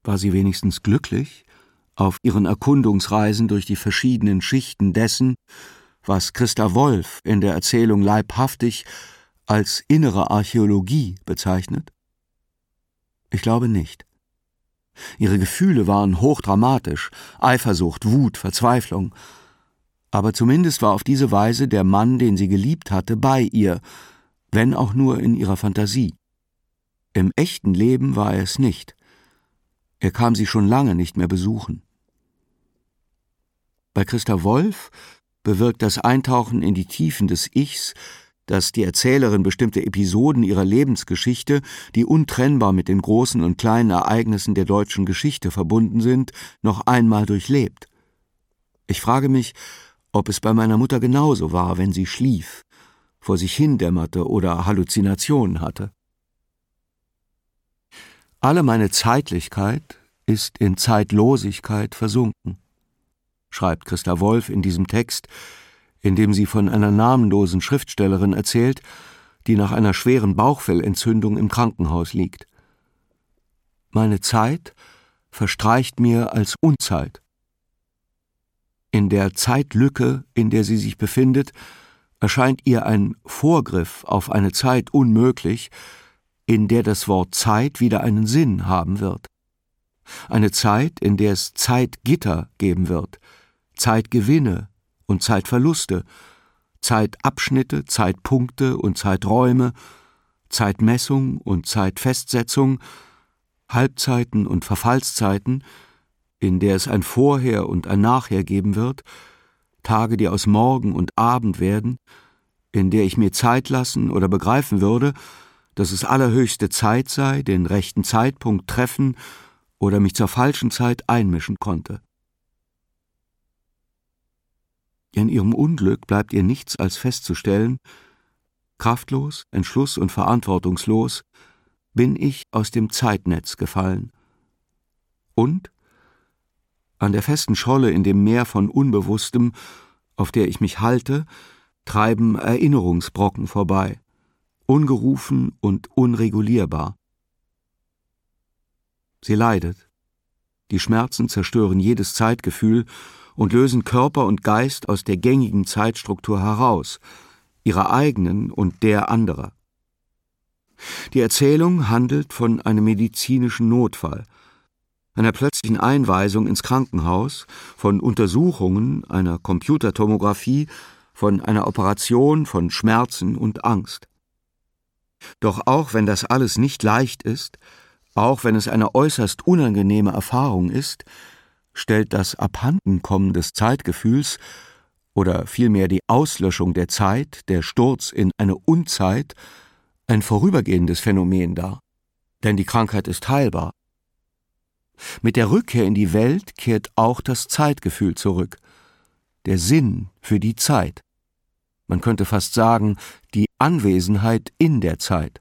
War sie wenigstens glücklich auf ihren Erkundungsreisen durch die verschiedenen Schichten dessen, was Christa Wolf in der Erzählung leibhaftig als innere Archäologie bezeichnet? Ich glaube nicht. Ihre Gefühle waren hochdramatisch, Eifersucht, Wut, Verzweiflung. Aber zumindest war auf diese Weise der Mann, den sie geliebt hatte, bei ihr, wenn auch nur in ihrer Fantasie. Im echten Leben war er es nicht. Er kam sie schon lange nicht mehr besuchen. Bei Christa Wolf bewirkt das Eintauchen in die Tiefen des Ichs, dass die Erzählerin bestimmte Episoden ihrer Lebensgeschichte, die untrennbar mit den großen und kleinen Ereignissen der deutschen Geschichte verbunden sind, noch einmal durchlebt. Ich frage mich, ob es bei meiner Mutter genauso war, wenn sie schlief, vor sich hindämmerte oder Halluzinationen hatte. Alle meine Zeitlichkeit ist in Zeitlosigkeit versunken, schreibt Christa Wolf in diesem Text, in dem sie von einer namenlosen Schriftstellerin erzählt, die nach einer schweren Bauchfellentzündung im Krankenhaus liegt. Meine Zeit verstreicht mir als Unzeit. In der Zeitlücke, in der sie sich befindet, erscheint ihr ein Vorgriff auf eine Zeit unmöglich, in der das Wort Zeit wieder einen Sinn haben wird. Eine Zeit, in der es Zeitgitter geben wird, Zeitgewinne und Zeitverluste, Zeitabschnitte, Zeitpunkte und Zeiträume, Zeitmessung und Zeitfestsetzung, Halbzeiten und Verfallszeiten, in der es ein Vorher und ein Nachher geben wird, Tage, die aus Morgen und Abend werden, in der ich mir Zeit lassen oder begreifen würde, dass es allerhöchste Zeit sei, den rechten Zeitpunkt treffen oder mich zur falschen Zeit einmischen konnte. In ihrem Unglück bleibt ihr nichts als festzustellen, kraftlos, entschluss- und verantwortungslos bin ich aus dem Zeitnetz gefallen. Und an der festen Scholle in dem Meer von Unbewusstem, auf der ich mich halte, treiben Erinnerungsbrocken vorbei, ungerufen und unregulierbar. Sie leidet. Die Schmerzen zerstören jedes Zeitgefühl und lösen Körper und Geist aus der gängigen Zeitstruktur heraus, ihrer eigenen und der anderer. Die Erzählung handelt von einem medizinischen Notfall, einer plötzlichen Einweisung ins Krankenhaus, von Untersuchungen, einer Computertomographie, von einer Operation, von Schmerzen und Angst. Doch auch wenn das alles nicht leicht ist, auch wenn es eine äußerst unangenehme Erfahrung ist, stellt das Abhandenkommen des Zeitgefühls oder vielmehr die Auslöschung der Zeit, der Sturz in eine Unzeit, ein vorübergehendes Phänomen dar. Denn die Krankheit ist heilbar. Mit der Rückkehr in die Welt kehrt auch das Zeitgefühl zurück, der Sinn für die Zeit. Man könnte fast sagen, die Anwesenheit in der Zeit.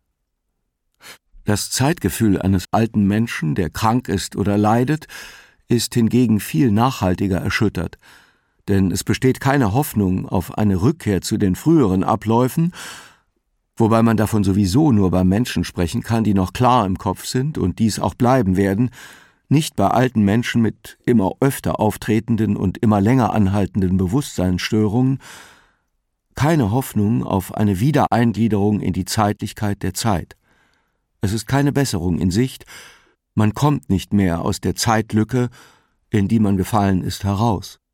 Das Zeitgefühl eines alten Menschen, der krank ist oder leidet, ist hingegen viel nachhaltiger erschüttert, denn es besteht keine Hoffnung auf eine Rückkehr zu den früheren Abläufen, wobei man davon sowieso nur bei Menschen sprechen kann, die noch klar im Kopf sind und dies auch bleiben werden, nicht bei alten Menschen mit immer öfter auftretenden und immer länger anhaltenden Bewusstseinsstörungen, keine Hoffnung auf eine Wiedereingliederung in die Zeitlichkeit der Zeit. Es ist keine Besserung in Sicht, man kommt nicht mehr aus der Zeitlücke, in die man gefallen ist, heraus.